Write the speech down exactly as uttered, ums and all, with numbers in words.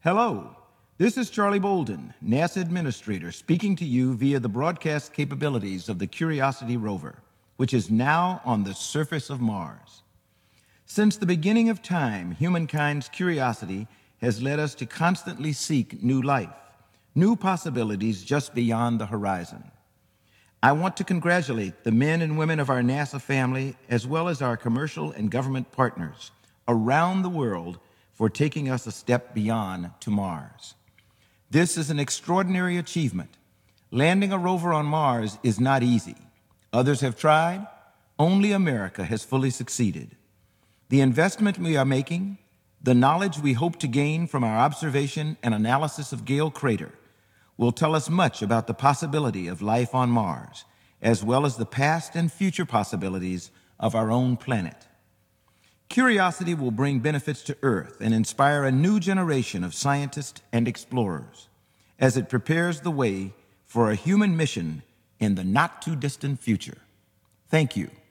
Hello, this is Charlie Bolden, NASA Administrator, speaking to you via the broadcast capabilities of the Curiosity rover, which is now on the surface of Mars. Since the beginning of time, humankind's curiosity has led us to constantly seek new life, new possibilities just beyond the horizon. I want to congratulate the men and women of our NASA family, as well as our commercial and government partners around the world for taking us a step beyond to Mars. This is an extraordinary achievement. Landing a rover on Mars is not easy. Others have tried. Only America has fully succeeded. The investment we are making, the knowledge we hope to gain from our observation and analysis of Gale Crater, will tell us much about the possibility of life on Mars, as well as the past and future possibilities of our own planet. Curiosity will bring benefits to Earth and inspire a new generation of scientists and explorers as it prepares the way for a human mission in the not-too-distant future. Thank you.